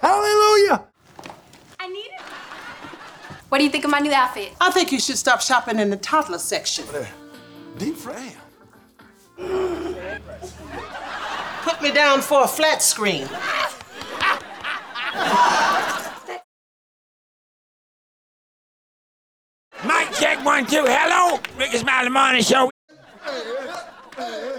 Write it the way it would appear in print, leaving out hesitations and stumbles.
Hallelujah! I need it. What do you think of my new outfit? I think you should stop shopping in the toddler section. Deep frame. Put me down for a flat screen. Mic check 1, 2. Hello, Ricky Smiley Morning Show.